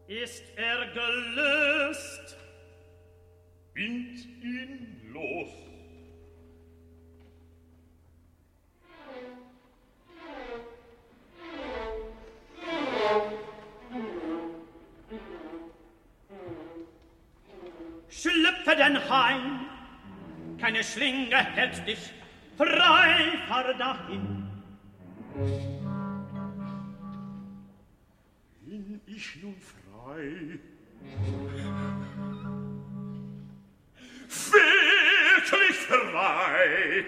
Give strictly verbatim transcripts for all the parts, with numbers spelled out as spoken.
Ist er gelöst? Bind ihn los. Schlüpfe denn heim, keine Schlinge hält dich, frei fahr dahin. Bin ich nun frei? Wirklich frei?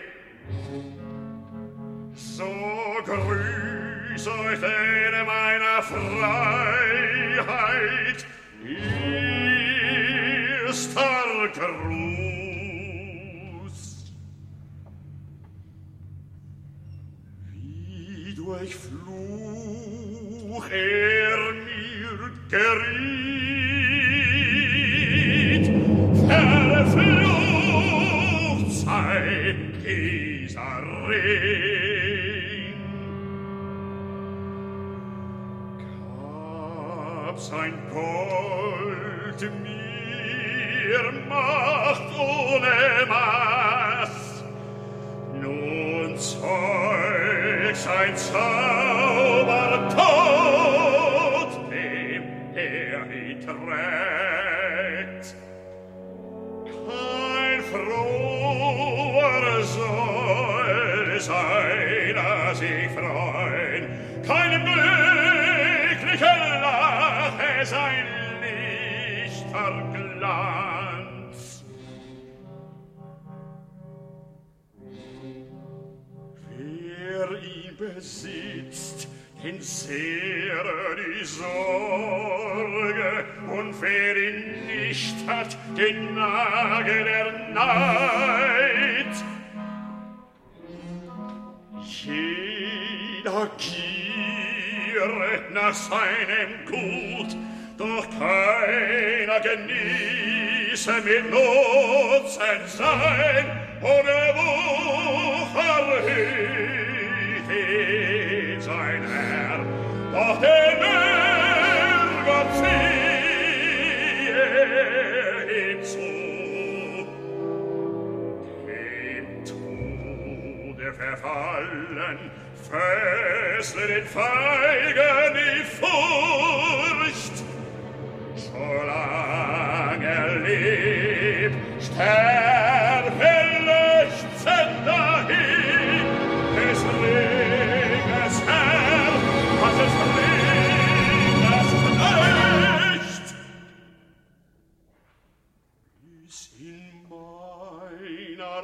So grüß euch denn meiner Freiheit, erster Gruß. Wie durch Fluch er mir geriet, verflucht sei dieser Ring. Gab sein Gold mir Macht ohne Maß, nun zeug sein Zauber Tod, dem er ihn trägt. Kein froher soll seiner sich freuen, keinem glücklichen lache sein lichter Glanz. Wer ihn besitzt, den sehre die Sorge, und wer ihn nicht hat, den nage der Neid. Jeder giere nach seinem Gut, doch keiner genieße mit Nutzen sein, ohne Wucher hüt ihn sein Herr, doch den Ärger ziehe ihm zu. Dem Tode verfallen, fessle den Feigen die Furcht, solang er lebt, sterbe leuchtend dahin, des Reges Herr, was es Reges Knecht. Ist in meiner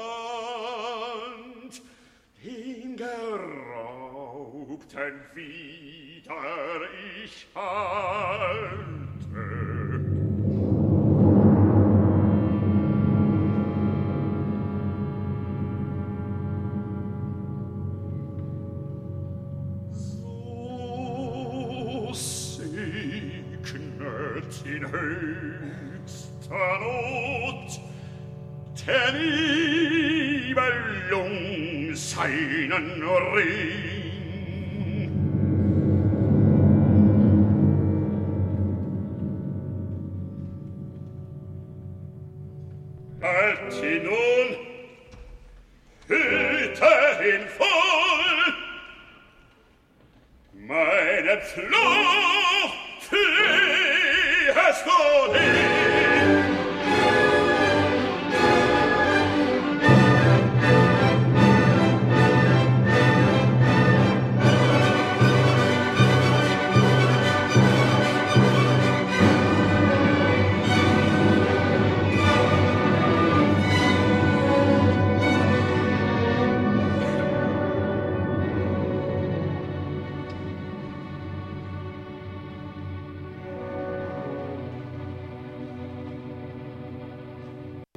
Hand den Geraubten wieder ich halte. So segnet in höchster Not der Nibelung seinen Ring. Halt ihn nun, hüte ihn voll, meinen Fluch fliehest du hin.